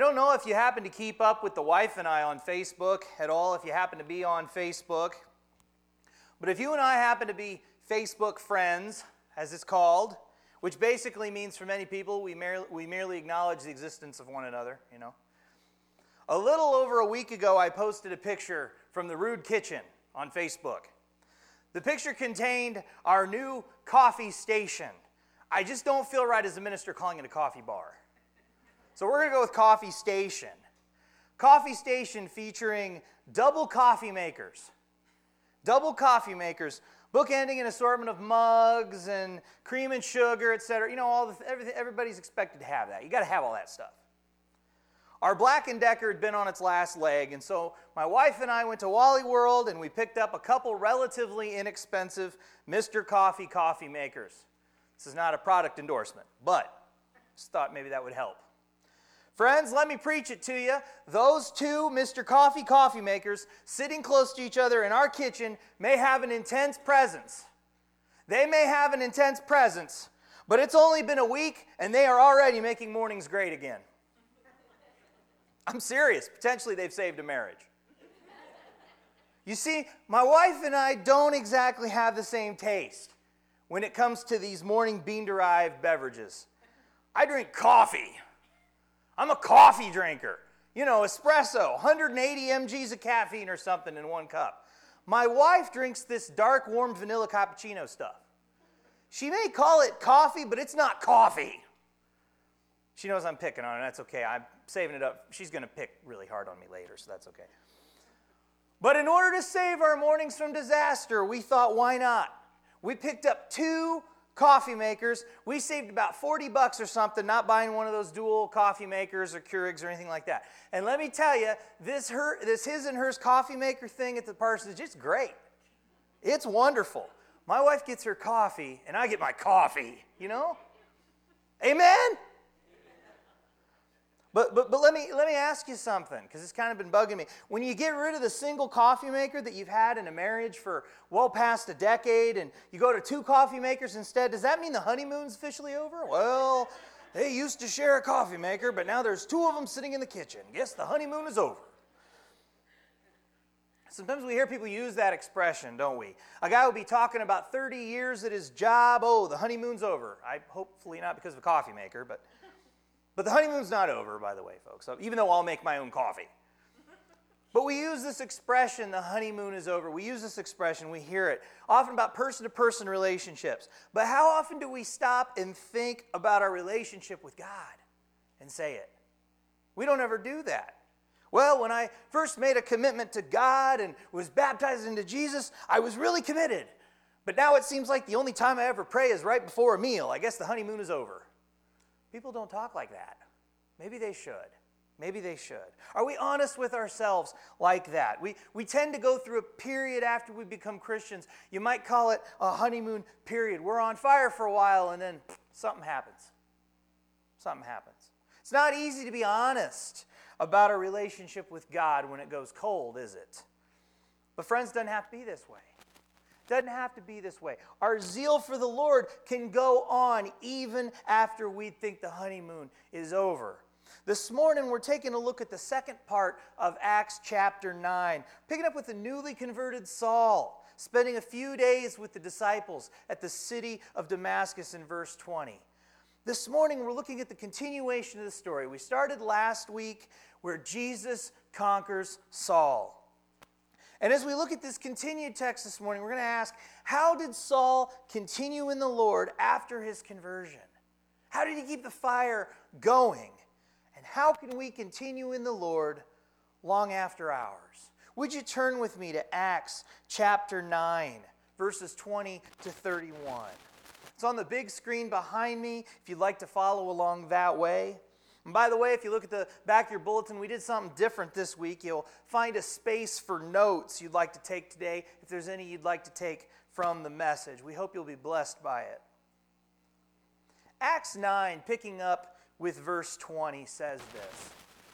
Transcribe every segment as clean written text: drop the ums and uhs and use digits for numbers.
don't know if you happen to keep up with the wife and I on Facebook at all, if you happen to be on Facebook. But if you and I happen to be Facebook friends, as it's called, which basically means for many people we merely acknowledge the existence of one another, you know. A little over a week ago, I posted a picture from the Rude Kitchen on Facebook. The picture contained our new coffee station. I just don't feel right as a minister calling it a coffee bar. So we're going to go with coffee station. Coffee station featuring double coffee makers. Double coffee makers, bookending an assortment of mugs and cream and sugar, etc. You know, everybody's expected to have that. You got to have all that stuff. Our Black & Decker had been on its last leg, and so my wife and I went to Wally World and we picked up a couple relatively inexpensive Mr. Coffee coffee makers. This is not a product endorsement, but just thought maybe that would help. Friends, let me preach it to you. Those two Mr. Coffee coffee makers sitting close to each other in our kitchen may have an intense presence. They may have an intense presence, but it's only been a week and they are already making mornings great again. I'm serious. Potentially they've saved a marriage. You see, my wife and I don't exactly have the same taste when it comes to these morning bean-derived beverages. I drink coffee. I'm a coffee drinker. You know, espresso, 180 mg's of caffeine or something in one cup. My wife drinks this dark, warm vanilla cappuccino stuff. She may call it coffee, but it's not coffee. She knows I'm picking on her. That's okay. I'm saving it up. She's going to pick really hard on me later, so that's okay. But in order to save our mornings from disaster, we thought, why not? We picked up two coffee makers. We saved about $40 or something not buying one of those dual coffee makers or Keurigs or anything like that. And let me tell you, this his and hers coffee maker thing at the Parsons is just great. It's wonderful. My wife gets her coffee, and I get my coffee, you know? Amen? But let me ask you something, because it's kind of been bugging me. When you get rid of the single coffee maker that you've had in a marriage for well past a decade, and you go to two coffee makers instead, does that mean the honeymoon's officially over? Well, they used to share a coffee maker, but now there's two of them sitting in the kitchen. Guess the honeymoon is over. Sometimes we hear people use that expression, don't we? A guy will be talking about 30 years at his job. Oh, the honeymoon's over. Hopefully not because of a coffee maker, but the honeymoon's not over, by the way, folks, even though I'll make my own coffee. But we use this expression, the honeymoon is over. We use this expression, we hear it, often about person-to-person relationships. But how often do we stop and think about our relationship with God and say it? We don't ever do that. Well, when I first made a commitment to God and was baptized into Jesus, I was really committed. But now it seems like the only time I ever pray is right before a meal. I guess the honeymoon is over. People don't talk like that. Maybe they should. Maybe they should. Are we honest with ourselves like that? We tend to go through a period after we become Christians. You might call it a honeymoon period. We're on fire for a while and then something happens. Something happens. It's not easy to be honest about our relationship with God when it goes cold, is it? But friends, it doesn't have to be this way. Doesn't have to be this way. Our zeal for the Lord can go on even after we think the honeymoon is over. This morning we're taking a look at the second part of Acts chapter 9, picking up with the newly converted Saul, spending a few days with the disciples at the city of Damascus in verse 20. This morning we're looking at the continuation of the story. We started last week where Jesus conquers Saul. And as we look at this continued text this morning, we're going to ask, how did Saul continue in the Lord after his conversion? How did he keep the fire going? And how can we continue in the Lord long after ours? Would you turn with me to Acts chapter 9, verses 20 to 31. It's on the big screen behind me if you'd like to follow along that way. And by the way, if you look at the back of your bulletin, we did something different this week. You'll find a space for notes you'd like to take today, if there's any you'd like to take from the message. We hope you'll be blessed by it. Acts 9, picking up with verse 20, says this.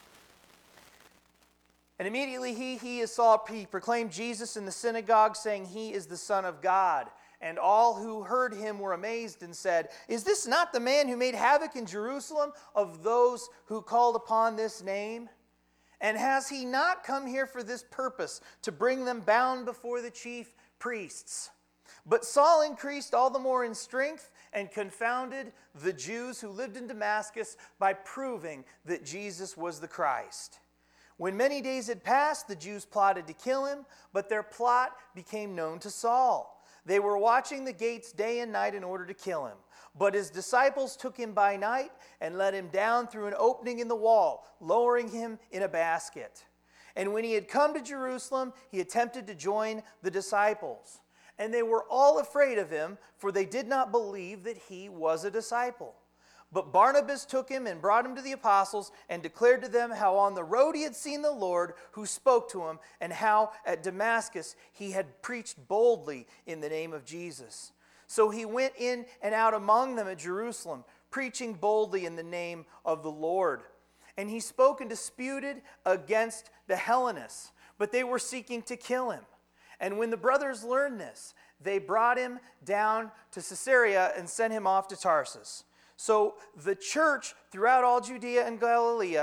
And immediately he as Saul, he proclaimed Jesus in the synagogue, saying, "He is the Son of God." And all who heard him were amazed and said, "Is this not the man who made havoc in Jerusalem of those who called upon this name? And has he not come here for this purpose, to bring them bound before the chief priests?" But Saul increased all the more in strength and confounded the Jews who lived in Damascus by proving that Jesus was the Christ. When many days had passed, the Jews plotted to kill him, but their plot became known to Saul. They were watching the gates day and night in order to kill him. But his disciples took him by night and let him down through an opening in the wall, lowering him in a basket. And when he had come to Jerusalem, he attempted to join the disciples. And they were all afraid of him, for they did not believe that he was a disciple. But Barnabas took him and brought him to the apostles and declared to them how on the road he had seen the Lord who spoke to him, and how at Damascus he had preached boldly in the name of Jesus. So he went in and out among them at Jerusalem, preaching boldly in the name of the Lord. And he spoke and disputed against the Hellenists, but they were seeking to kill him. And when the brothers learned this, they brought him down to Caesarea and sent him off to Tarsus. So the church throughout all Judea and Galilee,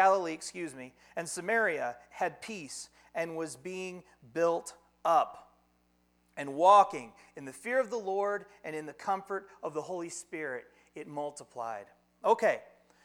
and Samaria had peace and was being built up and walking in the fear of the Lord and in the comfort of the Holy Spirit. It multiplied. Okay,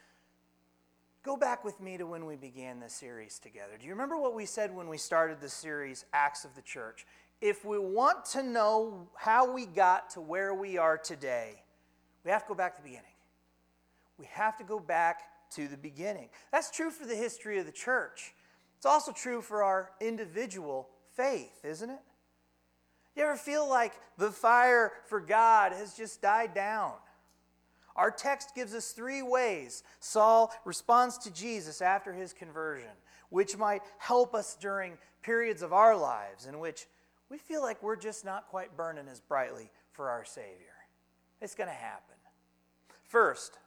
go back with me to when we began this series together. Do you remember what we said when we started the series, Acts of the Church? If we want to know how we got to where we are today, we have to go back to the beginning. We have to go back to the beginning. That's true for the history of the church. It's also true for our individual faith, isn't it? You ever feel like the fire for God has just died down? Our text gives us 3 ways Saul responds to Jesus after his conversion, which might help us during periods of our lives in which we feel like we're just not quite burning as brightly for our Savior. It's going to happen. First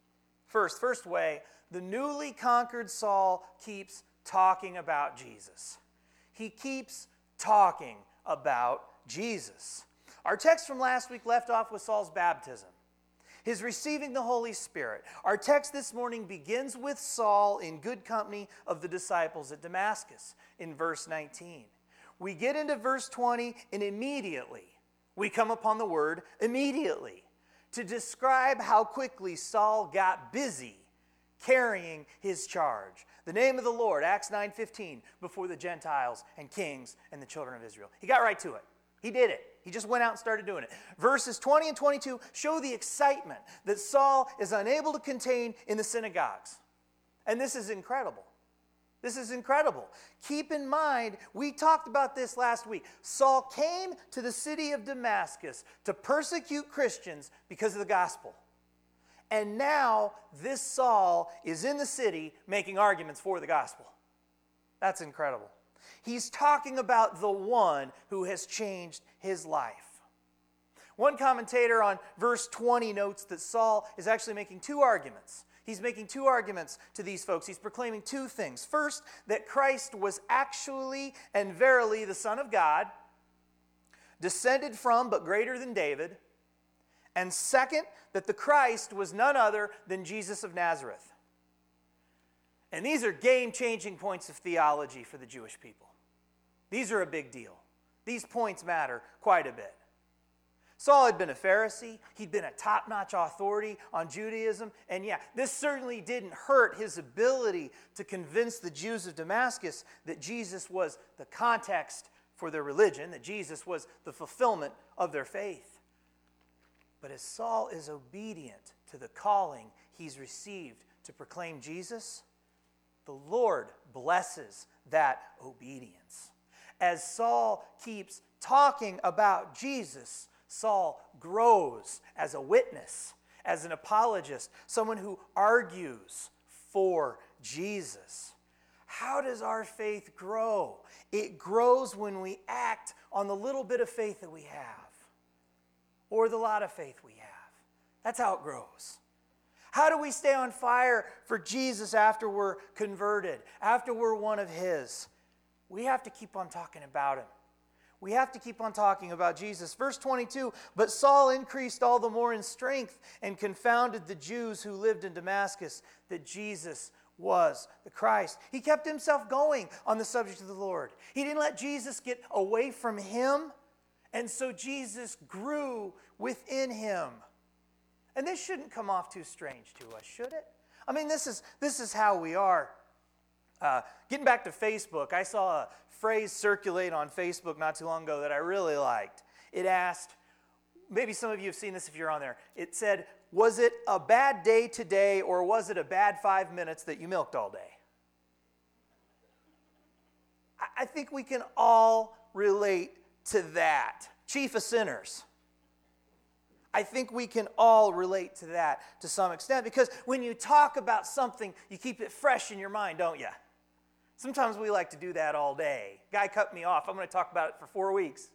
way, the newly conquered Saul keeps talking about Jesus. He keeps talking about Jesus. Our text from last week left off with Saul's baptism, his receiving the Holy Spirit. Our text this morning begins with Saul in good company of the disciples at Damascus in verse 19. We get into verse 20, and immediately we come upon the word immediately to describe how quickly Saul got busy carrying his charge. The name of the Lord, Acts 9:15, before the Gentiles and kings and the children of Israel. He got right to it. He did it. He just went out and started doing it. Verses 20 and 22 show the excitement that Saul is unable to contain in the synagogues. And this is incredible. This is incredible. Keep in mind, we talked about this last week. Saul came to the city of Damascus to persecute Christians because of the gospel. And now this Saul is in the city making arguments for the gospel. That's incredible. He's talking about the one who has changed his life. One commentator on verse 20 notes that Saul is actually making 2 arguments. He's making 2 arguments to these folks. He's proclaiming 2 things. First, that Christ was actually and verily the Son of God, descended from but greater than David. And second, that the Christ was none other than Jesus of Nazareth. And these are game-changing points of theology for the Jewish people. These are a big deal. These points matter quite a bit. Saul had been a Pharisee. He'd been a top-notch authority on Judaism. And yeah, this certainly didn't hurt his ability to convince the Jews of Damascus that Jesus was the context for their religion, that Jesus was the fulfillment of their faith. But as Saul is obedient to the calling he's received to proclaim Jesus, the Lord blesses that obedience. As Saul keeps talking about Jesus, Saul grows as a witness, as an apologist, someone who argues for Jesus. How does our faith grow? It grows when we act on the little bit of faith that we have, or the lot of faith we have. That's how it grows. How do we stay on fire for Jesus after we're converted, after we're one of His? We have to keep on talking about Him. We have to keep on talking about Jesus. Verse 22, but Saul increased all the more in strength and confounded the Jews who lived in Damascus that Jesus was the Christ. He kept himself going on the subject of the Lord. He didn't let Jesus get away from him, and so Jesus grew within him. And this shouldn't come off too strange to us, should it? I mean, this is how we are. Getting back to Facebook, I saw a phrase circulate on Facebook not too long ago that I really liked. It asked, maybe some of you have seen this if you're on there. It said, was it a bad day today or was it a bad 5 minutes that you milked all day? I think we can all relate to that. Chief of sinners. I think we can all relate to that to some extent because when you talk about something, you keep it fresh in your mind, don't you? Sometimes we like to do that all day. Guy cut me off. I'm going to talk about it for 4 weeks.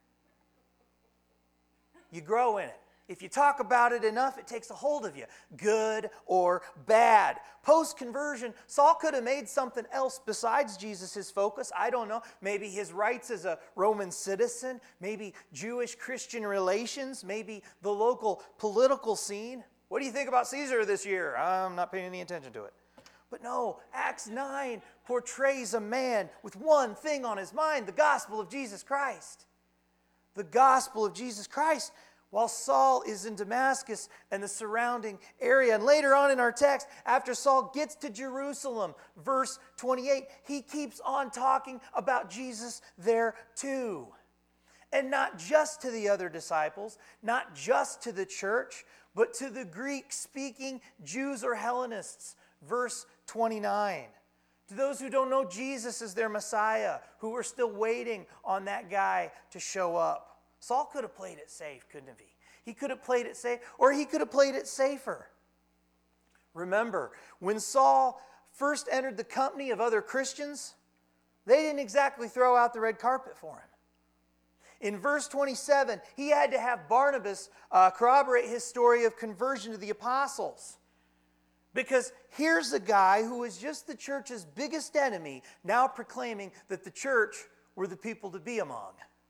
You grow in it. If you talk about it enough, it takes a hold of you, good or bad. Post-conversion, Saul could have made something else besides Jesus his focus. I don't know. Maybe his rights as a Roman citizen, maybe Jewish-Christian relations, maybe the local political scene. What do you think about Caesar this year? I'm not paying any attention to it. But no, Acts 9 portrays a man with one thing on his mind, the gospel of Jesus Christ. The gospel of Jesus Christ. While Saul is in Damascus and the surrounding area. And later on in our text, after Saul gets to Jerusalem, verse 28, he keeps on talking about Jesus there too. And not just to the other disciples, not just to the church, but to the Greek-speaking Jews or Hellenists. Verse 29. To those who don't know Jesus as their Messiah, who are still waiting on that guy to show up. Saul could have played it safe, couldn't he? He could have played it safe, or he could have played it safer. Remember, when Saul first entered the company of other Christians, they didn't exactly throw out the red carpet for him. In verse 27, he had to have Barnabas corroborate his story of conversion to the apostles. Because here's a guy who was just the church's biggest enemy, now proclaiming that the church were the people to be among.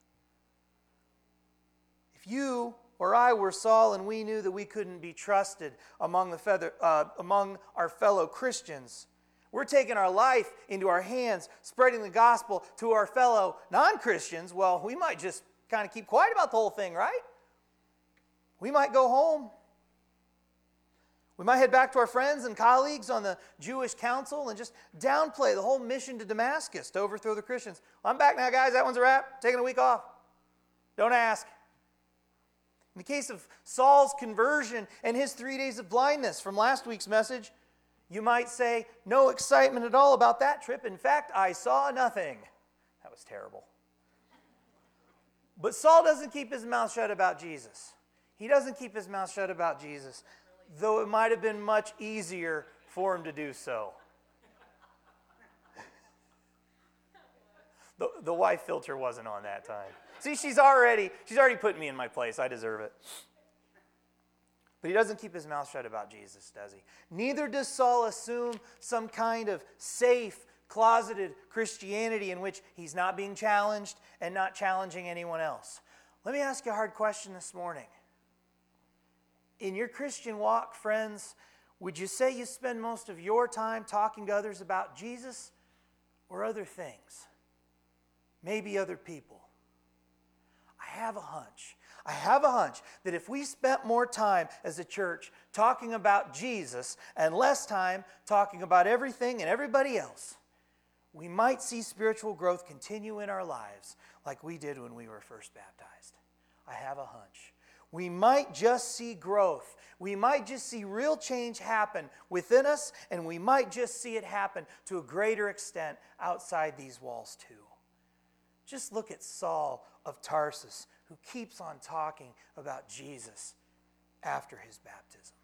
If you or I were Saul and we knew that we couldn't be trusted among our fellow Christians, we're taking our life into our hands, spreading the gospel to our fellow non-Christians, well, we might just kind of keep quiet about the whole thing, right? We might go home. We might head back to our friends and colleagues on the Jewish council and just downplay the whole mission to Damascus to overthrow the Christians. Well, I'm back now, guys. That one's a wrap. Taking a week off. Don't ask. In the case of Saul's conversion and his 3 days of blindness from last week's message, you might say, no excitement at all about that trip. In fact, I saw nothing. That was terrible. But Saul doesn't keep his mouth shut about Jesus. He doesn't keep his mouth shut about Jesus, though it might have been much easier for him to do so. The wife filter wasn't on that time. See, she's already putting me in my place. I deserve it. But he doesn't keep his mouth shut about Jesus, does he? Neither does Saul assume some kind of safe, closeted Christianity in which he's not being challenged and not challenging anyone else. Let me ask you a hard question this morning. In your Christian walk, friends, would you say you spend most of your time talking to others about Jesus or other things? Maybe other people. I have a hunch that if we spent more time as a church talking about Jesus and less time talking about everything and everybody else, we might see spiritual growth continue in our lives like we did when we were first baptized. I have a hunch. We might just see growth. We might just see real change happen within us, and we might just see it happen to a greater extent outside these walls too. Just look at Saul of Tarsus, who keeps on talking about Jesus after his baptism.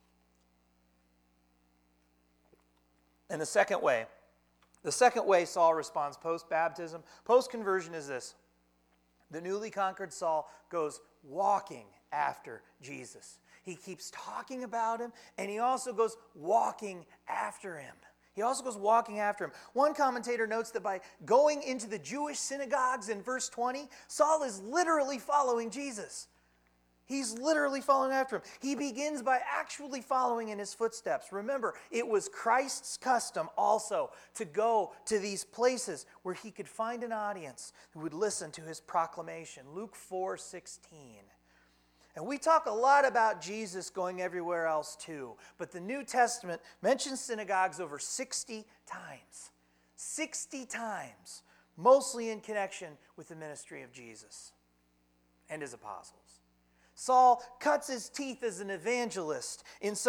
And the second way Saul responds post-baptism, post-conversion is this. The newly conquered Saul goes walking after Jesus. He keeps talking about him, and he also goes walking after him. He also goes walking after him. One commentator notes that by going into the Jewish synagogues in verse 20, Saul is literally following Jesus. He's literally following after him. He begins by actually following in his footsteps. Remember, it was Christ's custom also to go to these places where he could find an audience who would listen to his proclamation. Luke 4:16. And we talk a lot about Jesus going everywhere else too, but the New Testament mentions synagogues over 60 times. 60 times, mostly in connection with the ministry of Jesus and his apostles. Saul cuts his teeth as an evangelist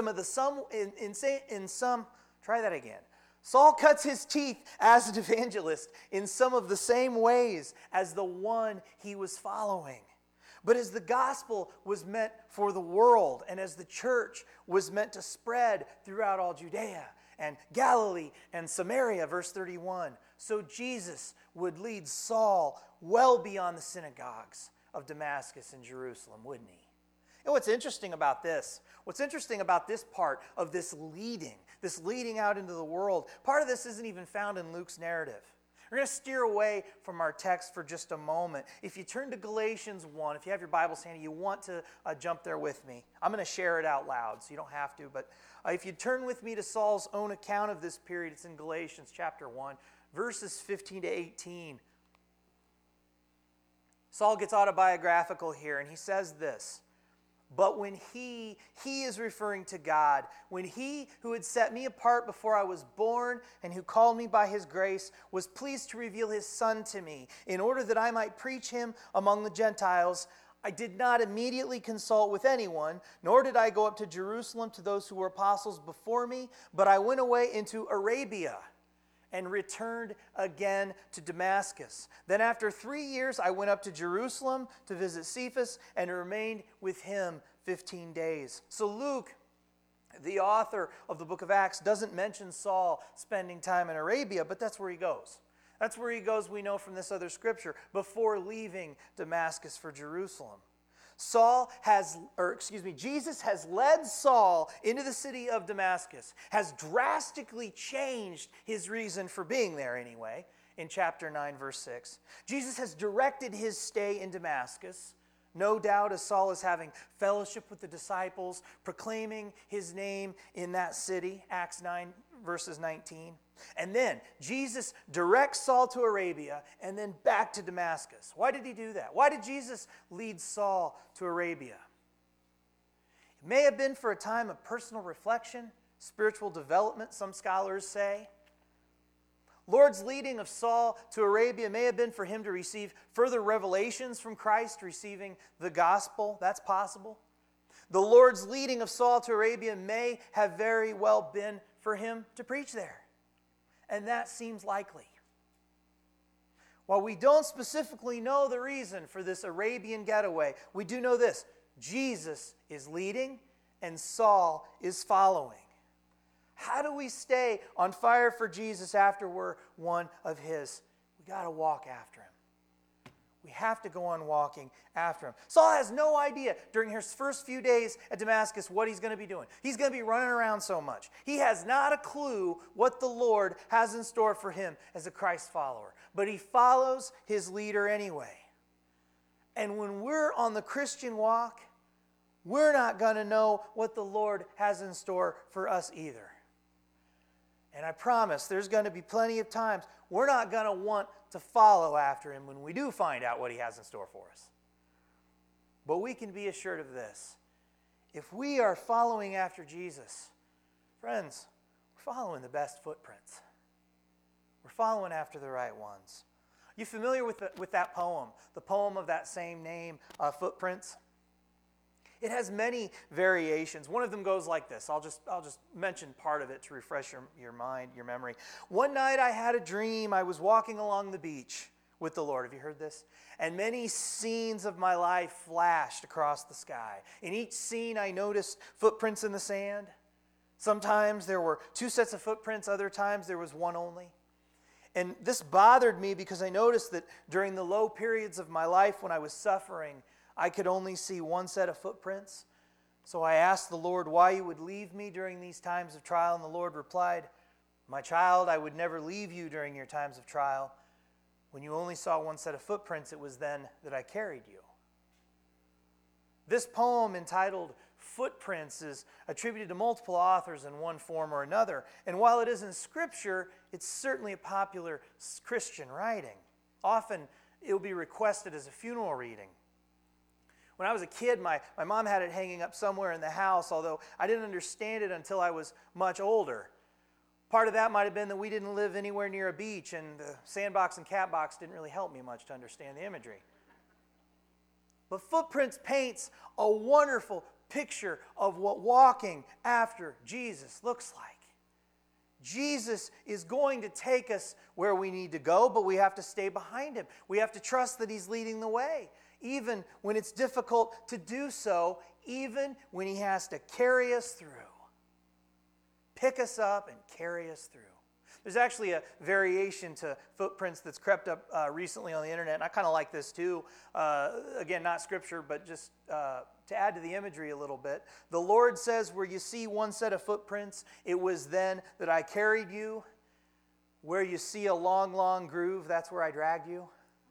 Saul cuts his teeth as an evangelist in some of the same ways as the one he was following. But as the gospel was meant for the world, and as the church was meant to spread throughout all Judea and Galilee and Samaria, verse 31, so Jesus would lead Saul well beyond the synagogues of Damascus and Jerusalem, wouldn't he? And what's interesting about this part of this leading out into the world, part of this isn't even found in Luke's narrative. We're going to steer away from our text for just a moment. If you turn to Galatians 1, if you have your Bibles handy, you want to jump there with me. I'm going to share it out loud, so you don't have to. But if you turn with me to Saul's own account of this period, it's in Galatians chapter 1, verses 15 to 18. Saul gets autobiographical here, and he says this. But when he is referring to God, when he who had set me apart before I was born and who called me by his grace was pleased to reveal his Son to me in order that I might preach him among the Gentiles, I did not immediately consult with anyone, nor did I go up to Jerusalem to those who were apostles before me, but I went away into Arabia and returned again to Damascus. Then after 3 years, I went up to Jerusalem to visit Cephas and remained with him 15 days. So Luke, the author of the book of Acts, doesn't mention Saul spending time in Arabia, but that's where he goes. That's where he goes, we know from this other scripture, before leaving Damascus for Jerusalem. Jesus has led Saul into the city of Damascus, has drastically changed his reason for being there anyway, in chapter 9, verse 6. Jesus has directed his stay in Damascus, no doubt as Saul is having fellowship with the disciples, proclaiming his name in that city, Acts 9, verses 19. And then Jesus directs Saul to Arabia and then back to Damascus. Why did he do that? Why did Jesus lead Saul to Arabia? It may have been for a time of personal reflection, spiritual development, some scholars say. Lord's leading of Saul to Arabia may have been for him to receive further revelations from Christ, receiving the gospel. That's possible. The Lord's leading of Saul to Arabia may have very well been for him to preach there. And that seems likely. While we don't specifically know the reason for this Arabian getaway, we do know this. Jesus is leading and Saul is following. How do we stay on fire for Jesus after we're one of his? We got to walk after him. We have to go on walking after him. Saul has no idea during his first few days at Damascus what he's going to be doing. He's going to be running around so much. He has not a clue what the Lord has in store for him as a Christ follower. But he follows his leader anyway. And when we're on the Christian walk, we're not going to know what the Lord has in store for us either. And I promise there's going to be plenty of times we're not going to want to follow after him when we do find out what he has in store for us. But we can be assured of this. If we are following after Jesus, friends, we're following the best footprints. We're following after the right ones. Are you familiar with that poem? The poem of that same name, Footprints? It has many variations. One of them goes like this. I'll just mention part of it to refresh your mind, your memory. One night I had a dream. I was walking along the beach with the Lord. Have you heard this? And many scenes of my life flashed across the sky. In each scene I noticed footprints in the sand. Sometimes there were 2 sets of footprints. Other times there was one only. And this bothered me because I noticed that during the low periods of my life when I was suffering, I could only see one set of footprints. So I asked the Lord why he would leave me during these times of trial, and the Lord replied, My child, I would never leave you during your times of trial. When you only saw one set of footprints, it was then that I carried you. This poem, entitled Footprints, is attributed to multiple authors in one form or another. And while it isn't scripture, it's certainly a popular Christian writing. Often, it will be requested as a funeral reading. When I was a kid, my mom had it hanging up somewhere in the house, although I didn't understand it until I was much older. Part of that might have been that we didn't live anywhere near a beach, and the sandbox and cat box didn't really help me much to understand the imagery. But Footprints paints a wonderful picture of what walking after Jesus looks like. Jesus is going to take us where we need to go, but we have to stay behind him. We have to trust that he's leading the way, even when it's difficult to do so, even when he has to carry us through. Pick us up and carry us through. There's actually a variation to Footprints that's crept up recently on the internet, and I kind of like this too. Again, not scripture, but just to add to the imagery a little bit. The Lord says, where you see one set of footprints, it was then that I carried you. Where you see a long, long groove, that's where I dragged you.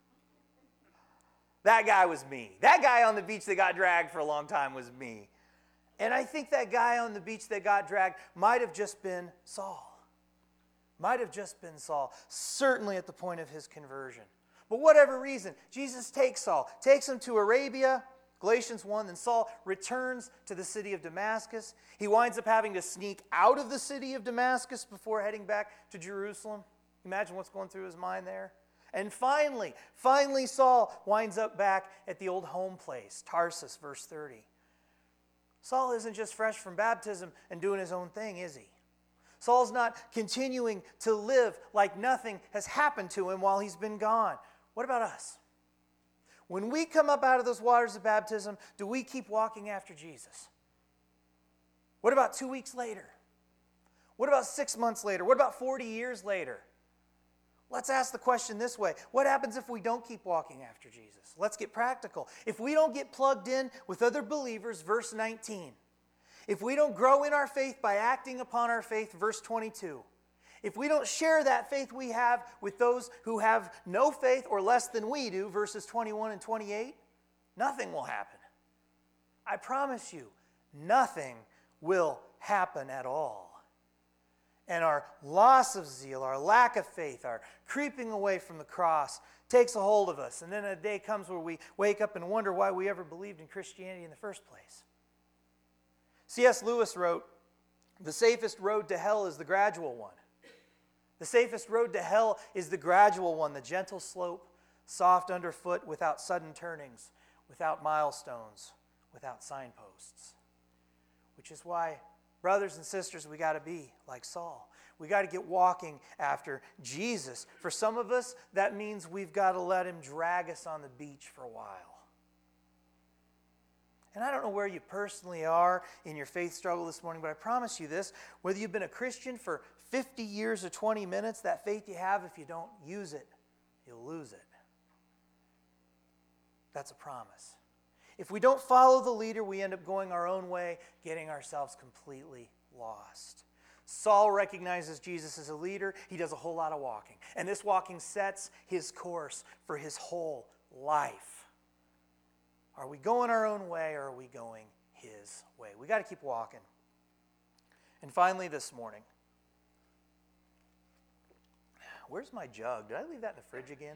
That guy was me. That guy on the beach that got dragged for a long time was me. And I think that guy on the beach that got dragged might have just been Saul. Might have just been Saul, certainly at the point of his conversion. But whatever reason, Jesus takes Saul, takes him to Arabia, Galatians 1, then Saul returns to the city of Damascus. He winds up having to sneak out of the city of Damascus before heading back to Jerusalem. Imagine what's going through his mind there. And finally Saul winds up back at the old home place, Tarsus, verse 30. Saul isn't just fresh from baptism and doing his own thing, is he? Saul's not continuing to live like nothing has happened to him while he's been gone. What about us? When we come up out of those waters of baptism, do we keep walking after Jesus? What about 2 weeks later? What about 6 months later? What about 40 years later? Let's ask the question this way. What happens if we don't keep walking after Jesus? Let's get practical. If we don't get plugged in with other believers, verse 19. If we don't grow in our faith by acting upon our faith, verse 22. If we don't share that faith we have with those who have no faith or less than we do, verses 21 and 28, nothing will happen. I promise you, nothing will happen at all. And our loss of zeal, our lack of faith, our creeping away from the cross takes a hold of us. And then a day comes where we wake up and wonder why we ever believed in Christianity in the first place. C.S. Lewis wrote, "The safest road to hell is the gradual one." The safest road to hell is the gradual one, the gentle slope, soft underfoot, without sudden turnings, without milestones, without signposts. Which is why, brothers and sisters, we got to be like Saul. We got to get walking after Jesus. For some of us, that means we've got to let him drag us on the beach for a while. And I don't know where you personally are in your faith struggle this morning, but I promise you this, whether you've been a Christian for 50 years or 20 minutes, that faith you have, if you don't use it, you'll lose it. That's a promise. If we don't follow the leader, we end up going our own way, getting ourselves completely lost. Saul recognizes Jesus as a leader. He does a whole lot of walking. And this walking sets his course for his whole life. Are we going our own way, or are we going his way? We got to keep walking. And finally this morning, where's my jug? Did I leave that in the fridge again?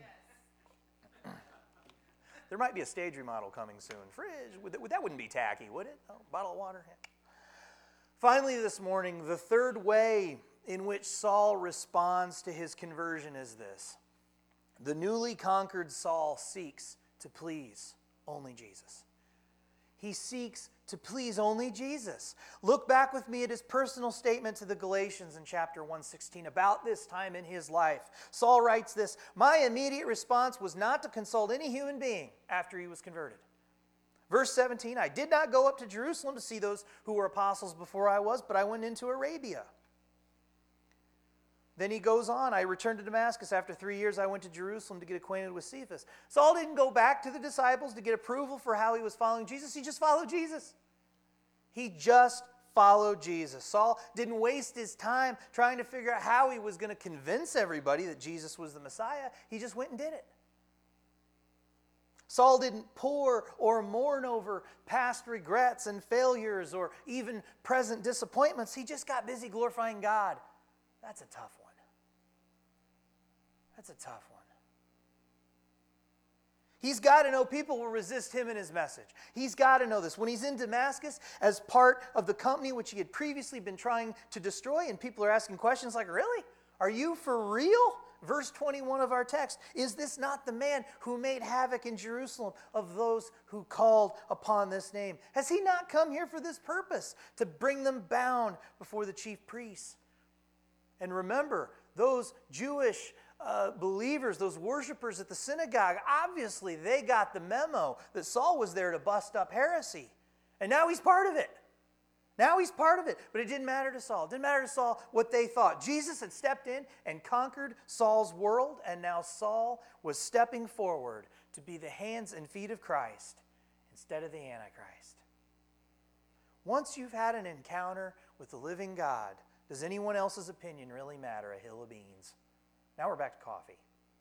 There might be a stage remodel coming soon. Fridge, that wouldn't be tacky, would it? Oh, bottle of water. Yeah. Finally this morning, the third way in which Saul responds to his conversion is this. The newly conquered Saul seeks to please only Jesus. He seeks to please only Jesus. Look back with me at his personal statement to the Galatians in chapter 1:16 about this time in his life. Saul writes this, "My immediate response was not to consult any human being after he was converted." Verse 17, "I did not go up to Jerusalem to see those who were apostles before I was, but I went into Arabia." Then he goes on, "I returned to Damascus. After 3 years, I went to Jerusalem to get acquainted with Cephas." Saul didn't go back to the disciples to get approval for how he was following Jesus. He just followed Jesus. He just followed Jesus. Saul didn't waste his time trying to figure out how he was going to convince everybody that Jesus was the Messiah. He just went and did it. Saul didn't pore or mourn over past regrets and failures or even present disappointments. He just got busy glorifying God. That's a tough one. That's a tough one. He's got to know people will resist him and his message. He's got to know this. When he's in Damascus as part of the company which he had previously been trying to destroy, and people are asking questions like, really? Are you for real? Verse 21 of our text, is this not the man who made havoc in Jerusalem of those who called upon this name? Has he not come here for this purpose, to bring them bound before the chief priests? And remember, those Jewish believers, those worshipers at the synagogue, obviously they got the memo that Saul was there to bust up heresy. And now he's part of it. Now he's part of it. But it didn't matter to Saul. It didn't matter to Saul what they thought. Jesus had stepped in and conquered Saul's world, and now Saul was stepping forward to be the hands and feet of Christ instead of the Antichrist. Once you've had an encounter with the living God, does anyone else's opinion really matter a hill of beans? Now we're back to coffee.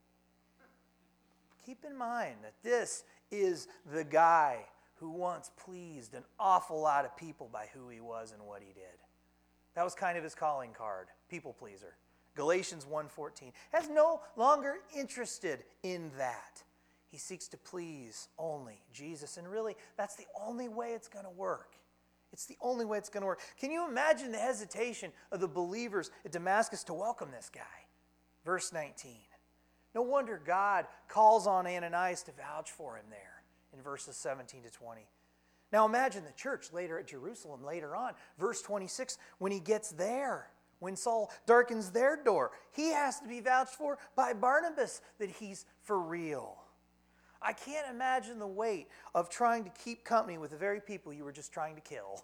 Keep in mind that this is the guy who once pleased an awful lot of people by who he was and what he did. That was kind of his calling card, people pleaser. Galatians 1:14. Has no longer interested in that. He seeks to please only Jesus. And really, that's the only way it's going to work. It's the only way it's going to work. Can you imagine the hesitation of the believers at Damascus to welcome this guy? Verse 19. No wonder God calls on Ananias to vouch for him there in verses 17 to 20. Now imagine the church later at Jerusalem later on. Verse 26, when he gets there, when Saul darkens their door, he has to be vouched for by Barnabas that he's for real. I can't imagine the weight of trying to keep company with the very people you were just trying to kill.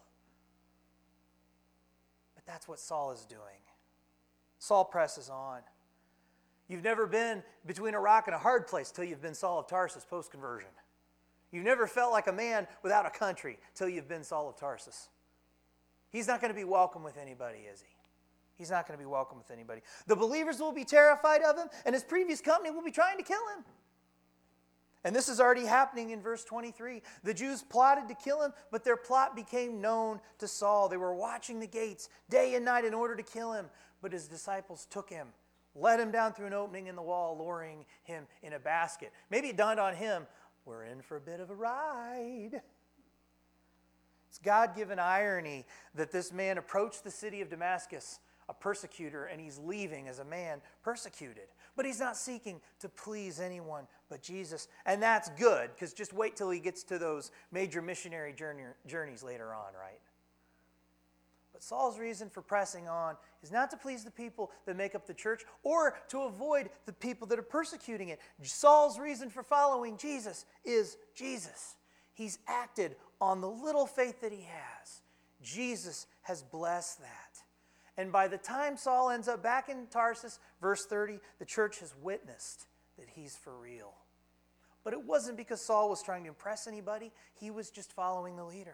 But that's what Saul is doing. Saul presses on. You've never been between a rock and a hard place till you've been Saul of Tarsus post-conversion. You've never felt like a man without a country till you've been Saul of Tarsus. He's not going to be welcome with anybody, is he? He's not going to be welcome with anybody. The believers will be terrified of him, and his previous company will be trying to kill him. And this is already happening in verse 23. The Jews plotted to kill him, but their plot became known to Saul. They were watching the gates day and night in order to kill him, but his disciples took him, let him down through an opening in the wall, lowering him in a basket. Maybe it dawned on him, we're in for a bit of a ride. It's God-given irony that this man approached the city of Damascus, a persecutor, and he's leaving as a man persecuted. But he's not seeking to please anyone but Jesus. And that's good, because just wait till he gets to those major missionary journeys later on, right? But Saul's reason for pressing on is not to please the people that make up the church or to avoid the people that are persecuting it. Saul's reason for following Jesus is Jesus. He's acted on the little faith that he has. Jesus has blessed that. And by the time Saul ends up back in Tarsus, verse 30, the church has witnessed that he's for real. But it wasn't because Saul was trying to impress anybody. He was just following the leader.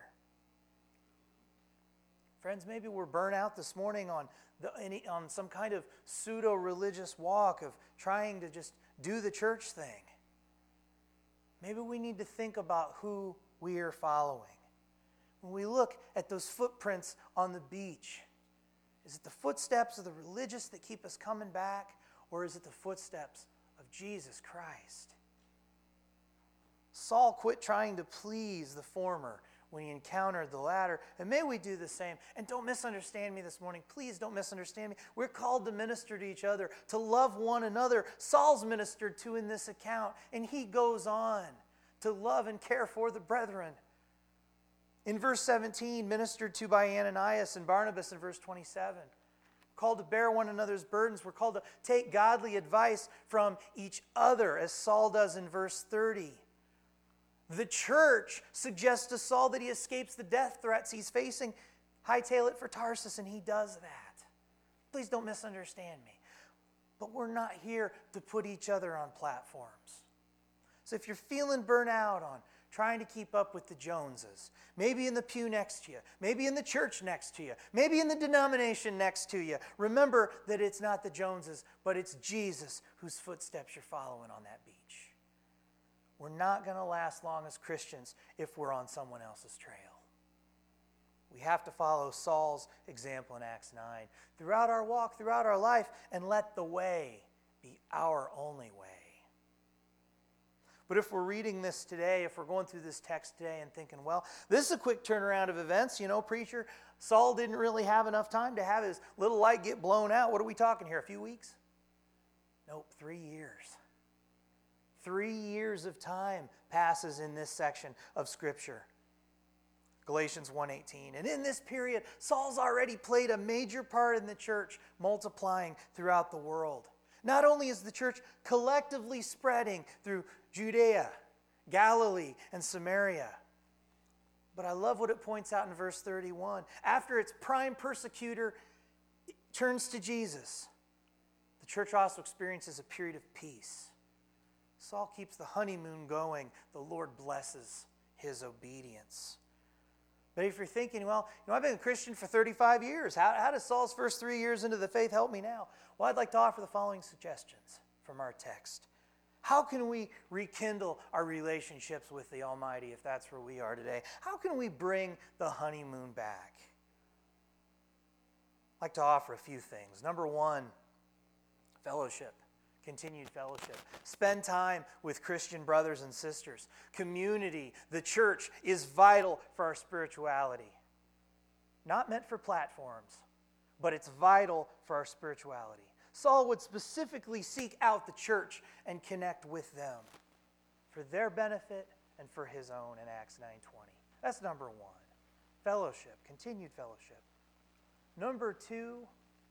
Friends, maybe we're burnt out this morning on some kind of pseudo-religious walk of trying to just do the church thing. Maybe we need to think about who we are following. When we look at those footprints on the beach, is it the footsteps of the religious that keep us coming back, or is it the footsteps of Jesus Christ? Saul quit trying to please the former when he encountered the latter, and may we do the same. And don't misunderstand me this morning. Please don't misunderstand me. We're called to minister to each other, to love one another. Saul's ministered to in this account, and he goes on to love and care for the brethren. In verse 17, ministered to by Ananias and Barnabas in verse 27. We're called to bear one another's burdens. We're called to take godly advice from each other, as Saul does in verse 30. The church suggests to Saul that he escapes the death threats he's facing. Hightail it for Tarsus, and he does that. Please don't misunderstand me. But we're not here to put each other on platforms. So if you're feeling burnt out on trying to keep up with the Joneses. Maybe in the pew next to you. Maybe in the church next to you. Maybe in the denomination next to you. Remember that it's not the Joneses, but it's Jesus whose footsteps you're following on that beach. We're not going to last long as Christians if we're on someone else's trail. We have to follow Saul's example in Acts 9 throughout our walk, throughout our life, and let the way be our only way. But if we're reading this today, if we're going through this text today and thinking, well, this is a quick turnaround of events, preacher, Saul didn't really have enough time to have his little light get blown out. What are we talking here, a few weeks? Nope, 3 years. 3 years of time passes in this section of Scripture. Galatians 1:18. And in this period, Saul's already played a major part in the church, multiplying throughout the world. Not only is the church collectively spreading through Judea, Galilee, and Samaria, but I love what it points out in verse 31. After its prime persecutor turns to Jesus, the church also experiences a period of peace. Saul keeps the honeymoon going. The Lord blesses his obedience. But if you're thinking, well, I've been a Christian for 35 years. How does Saul's first 3 years into the faith help me now? Well, I'd like to offer the following suggestions from our text. How can we rekindle our relationships with the Almighty if that's where we are today? How can we bring the honeymoon back? I'd like to offer a few things. Number one, fellowship. Continued fellowship. Spend time with Christian brothers and sisters. Community, the church, is vital for our spirituality. Not meant for platforms, but it's vital for our spirituality. Saul would specifically seek out the church and connect with them for their benefit and for his own in Acts 9:20. That's number one. Fellowship, continued fellowship. Number two,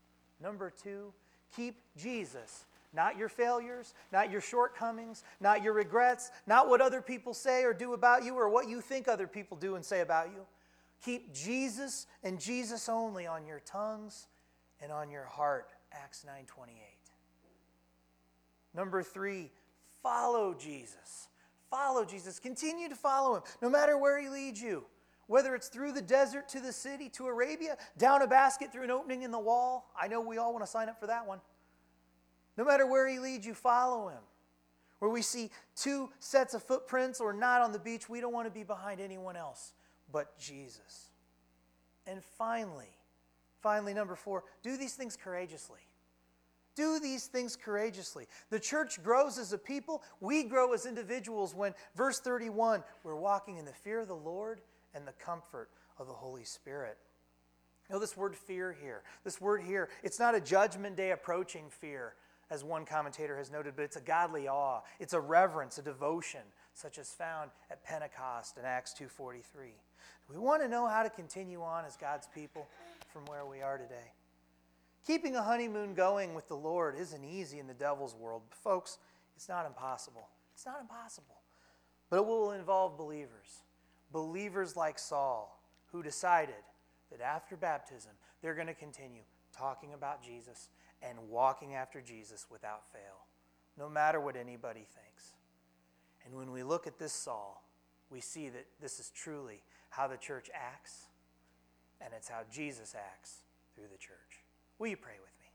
keep Jesus. Not your failures, not your shortcomings, not your regrets, not what other people say or do about you or what you think other people do and say about you. Keep Jesus and Jesus only on your tongues and on your heart, Acts 9:28. Number three, follow Jesus. Follow Jesus. Continue to follow him, no matter where he leads you. Whether it's through the desert to the city to Arabia, down a basket through an opening in the wall. I know we all want to sign up for that one. No matter where he leads you, follow him. Where we see two sets of footprints or not on the beach, we don't want to be behind anyone else but Jesus. And finally, number four, do these things courageously. Do these things courageously. The church grows as a people. We grow as individuals when, verse 31, we're walking in the fear of the Lord and the comfort of the Holy Spirit. This word fear here, it's not a judgment day approaching fear, as one commentator has noted, but it's a godly awe. It's a reverence, a devotion, such as found at Pentecost in Acts 2:43. We want to know how to continue on as God's people from where we are today. Keeping a honeymoon going with the Lord isn't easy in the devil's world. But folks, it's not impossible. It's not impossible. But it will involve believers. Believers like Saul, who decided that after baptism, they're going to continue talking about Jesus and walking after Jesus without fail, no matter what anybody thinks. And when we look at this Saul, we see that this is truly how the church acts, and it's how Jesus acts through the church. Will you pray with me?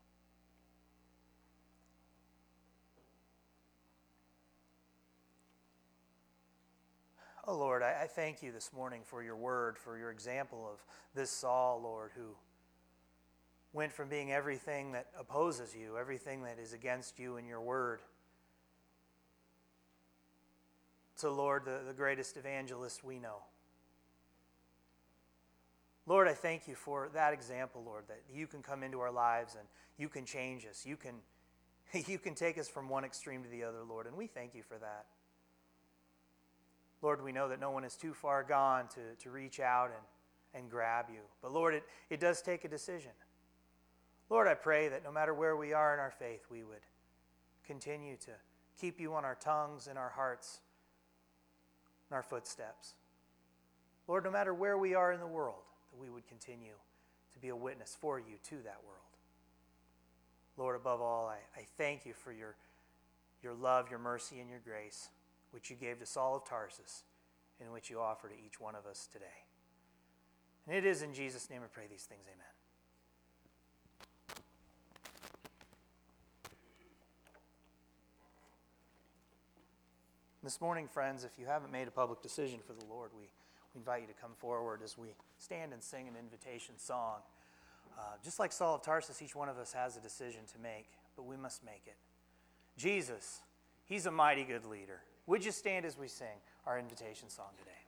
Oh Lord, I thank you this morning for your word, for your example of this Saul, Lord, who went from being everything that opposes you, everything that is against you and your word, to, Lord, the greatest evangelist we know. Lord, I thank you for that example, Lord, that you can come into our lives and you can change us. You can take us from one extreme to the other, Lord, and we thank you for that. Lord, we know that no one is too far gone to reach out and grab you. But Lord, it does take a decision. Lord, I pray that no matter where we are in our faith, we would continue to keep you on our tongues and our hearts and our footsteps. Lord, no matter where we are in the world, that we would continue to be a witness for you to that world. Lord, above all, I thank you for your love, your mercy, and your grace, which you gave to Saul of Tarsus in which you offer to each one of us today. And it is in Jesus' name I pray these things. Amen. This morning, friends, if you haven't made a public decision for the Lord, we invite you to come forward as we stand and sing an invitation song. Just like Saul of Tarsus, each one of us has a decision to make, but we must make it. Jesus, He's a mighty good leader. Would you stand as we sing our invitation song today?